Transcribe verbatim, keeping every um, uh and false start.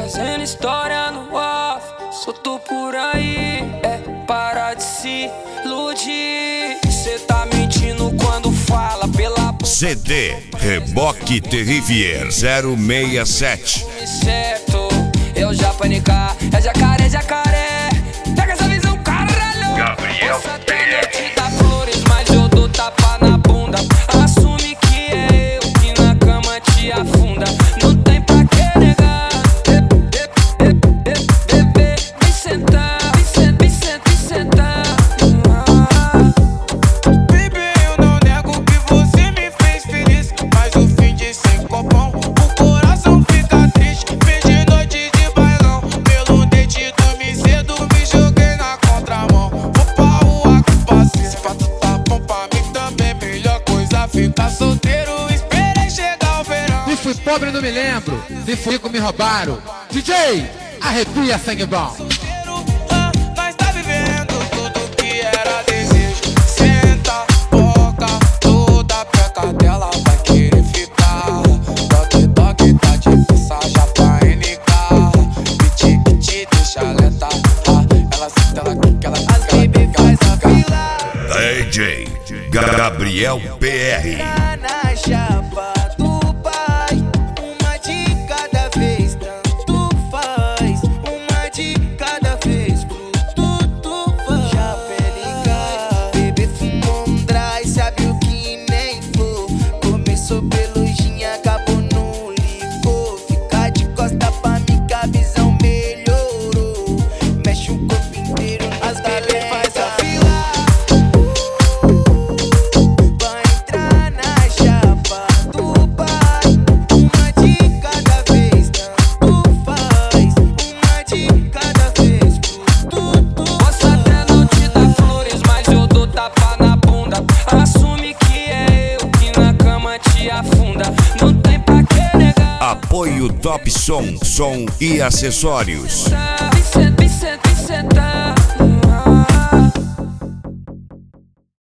Fazendo história no off, solto por aí. É parar de se iludir. Cê tá mentindo quando fala pela C D Reboque Terrivier zero seis sete. certo, eu já panicar. É jacaré, jacaré. Pega essa visão, caralho. Gabriel P R. Te dá flores, mas eu dou tapa na bunda. Assume que é eu que na cama te afunda. Não tem pra que negar. Bebê, vem sentar, vem sentar, vem sentar, vem sentar. Baby, eu não nego que você me fez feliz, mas o fim de sem copão, o coração fica triste. Perdi noite de bailão, pelo dente dormi cedo, me joguei na contramão. Vou pra rua com paciência, se pra tu tá bom pra mim também, melhor coisa ficar solteiro. Esperei chegar o verão. Me fui pobre, não me lembro. Me fui rico, me roubaram. D J, arrepia, sangue bom. Ah, nós tá vivendo tudo que era desejo. Senta, boca, toda peca dela vai querer ficar. Toque, toque, tá difícil já pra N K. Beat que te deixa lenta. Ah, ela senta, ela quica, ela quica, ela quica, ela quica. D J Gabriel P R. Tá na chapa do pai, uma de cada vez, tanto faz. Uma de cada vez, pro tudo faz. Chapelica, bebê fumou um dry, sabe o que nem for. Começou pelo gin, acabou no licor. Fica de costa pra mim que a visão melhorou. Mexe o corpo inteiro, as bebê faz a fila. Vai entrar na chapa do pai, uma de cada vez, tanto faz. Uma de cada vez, pro tudo. Posso até não te dar flores, mas eu dou tapa na bunda. Assume que é eu que na cama te afunda. Não tem pra que negar. Apoio Top Som, som e acessórios. Vem sentar,